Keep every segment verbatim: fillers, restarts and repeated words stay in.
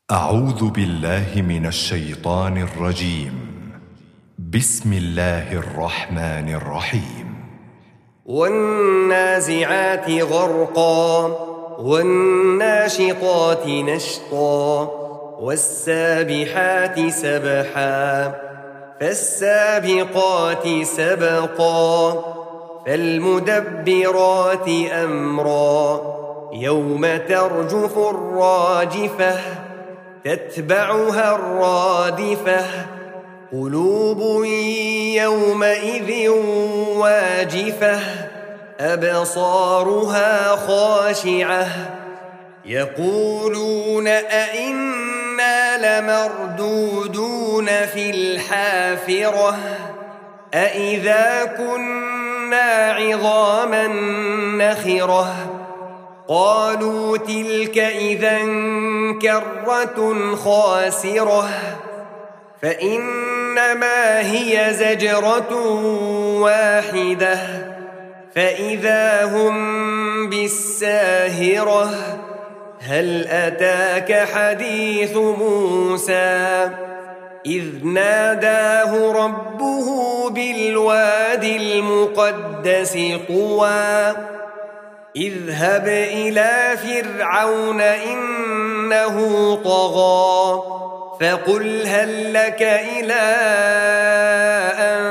أعوذ بالله من الشيطان الرجيم. بسم الله الرحمن الرحيم. والنازعات غرقا والناشطات نشطا والسابحات سبحا فالسابقات سبقا فالمدبرات أمرا يوم ترجف الراجفة تتبعها الرادفة قلوب يومئذ واجفة أبصارها خاشعة يقولون أئنا لمردودون في الحافرة أئذا كنا عظاما نخرة قالوا تلك إذا كرة خاسرة فإنما هي زجرة واحدة فإذا هم بالساهرة هل أتاك حديث موسى إذ ناداه ربه بالوادي المقدس طوى اذهب إلى فرعون إنه طغى فقل هل لك إلى أن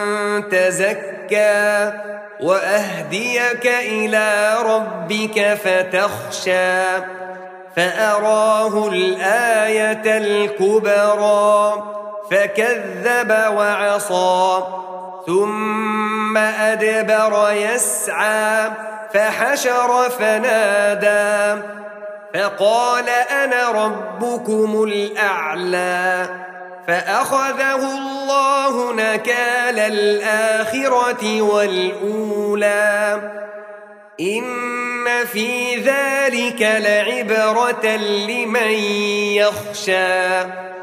تزكى وأهديك إلى ربك فتخشى فأراه الآية الكبرى فكذب وعصى ثم أدبر يسعى فحشر فنادى فقال أنا ربكم الأعلى فأخذه الله نكال الآخرة والأولى إن في ذلك لعبرة لمن يخشى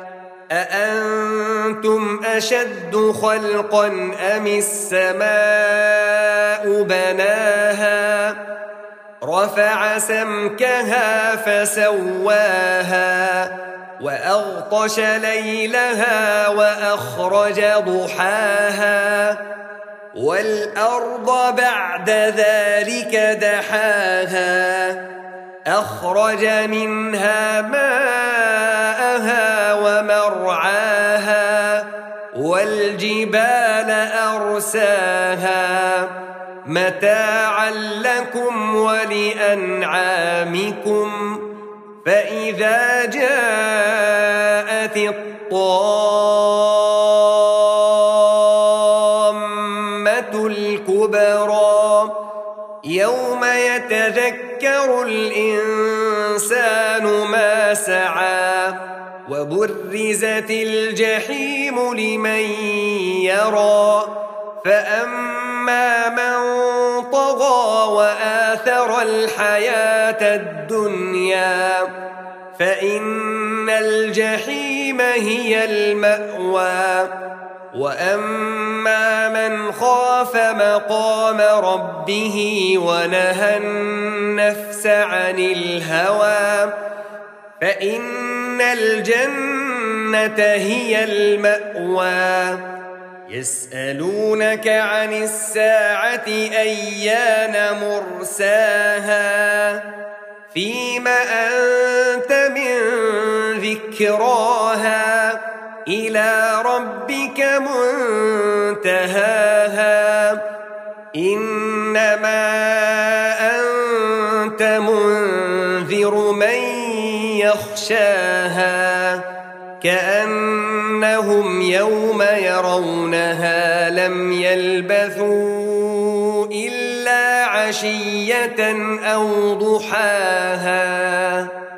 أأنتم أشد خلقا أم السماء بناها رفع سمكها فسواها وأغطش ليلها وأخرج ضحاها والأرض بعد ذلك دحاها أخرج منها ماءها ومرعاها والجبال أرساها متاعا لكم ولأنعامكم فإذا جاءت الطامة الكبرى يوم يتذكر الإنسان ما سعى وبرزت الجحيم لمن يرى فأما من طغى وآثر الحياة الدنيا فإن الجحيم هي المأوى وأما من خاف مقام ربه ونهى النفس عن الهوى فإن الجنة هي المأوى يسألونك عن الساعة أيان مرساها فيم أنت من ذكراها إلى ربك منتهاها إنما أنت منذر من يخشاها كأنهم يوم يرونها لم يلبثوا إلا عشية أو ضحاها.